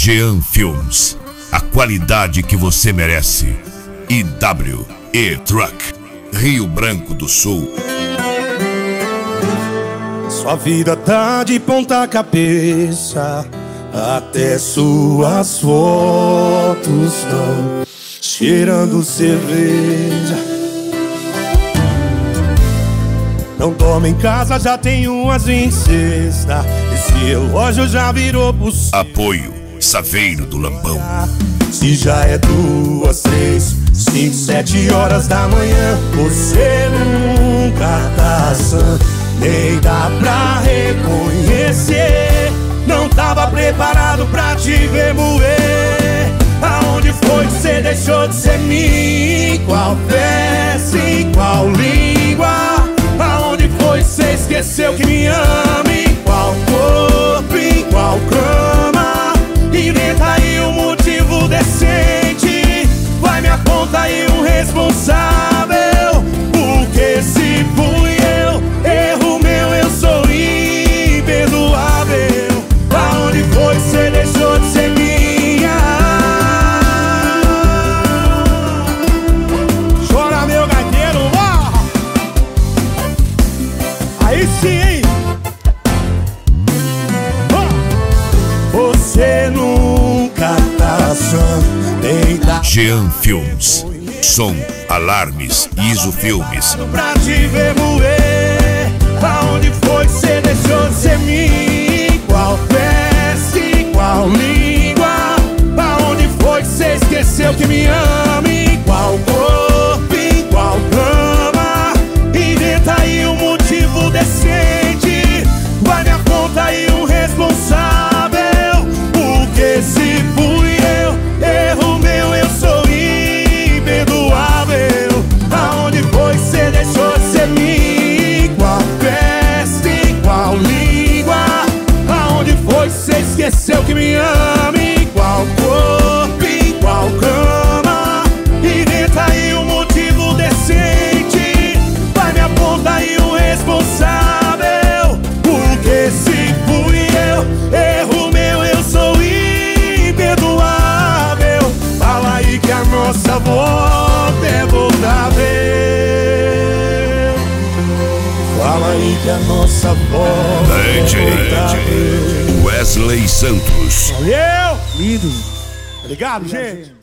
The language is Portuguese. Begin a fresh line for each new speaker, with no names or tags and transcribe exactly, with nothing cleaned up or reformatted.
Jean Filmes, a qualidade que você merece. I W E Truck, Rio Branco do Sul.
Sua vida tá de ponta cabeça, até suas fotos estão cheirando cerveja. Não toma em casa, já tem umas em cesta. Esse relógio já virou pulseira.
Apoio Saveiro do Lambão.
Se já é duas, três, cinco, sete horas da manhã, você nunca tá sã, nem dá pra reconhecer. Não tava preparado pra te ver moer. Aonde foi que você deixou de ser mim? Qual peça, em qual língua? Aonde foi que você esqueceu que me ama? Em qual corpo, em qual cama? Inventa aí um motivo decente. Vai, me aponta aí um responsável. Porque se fui eu, erro meu, eu sou imperdoável. Aonde foi que você deixou de ser minha? Chora, meu gaiteiro, ó! Aí sim, hein? Oh! Você nunca tá sã, nem tá.
Jean Filmes, som, alarmes, ISO Filmes.
Pra te ver moer. Aonde foi que você deixou de ser mim? Qual peça, em qual língua? Aonde foi que você esqueceu que me ama? Em qual corpo, em qual cama? Inventa aí um motivo decente. Vai, me aponta aí um responsável. Porque se fui eu, erro meu, eu sou imperdoável. Aonde foi que você deixou de ser mim? Qual peça, em qual língua? Aonde foi que você esqueceu que me ama? Em qual corpo, em qual cama? Inventa aí um motivo decente. Vai, me aponta aí um responsável. Porque se fui eu, erro meu, eu sou imperdoável. Fala aí que a nossa volta é voltável. Fala aí que a nossa volta é
D J
voltável.
Wesley Santos.
Valeu! Lindo! Obrigado, gente!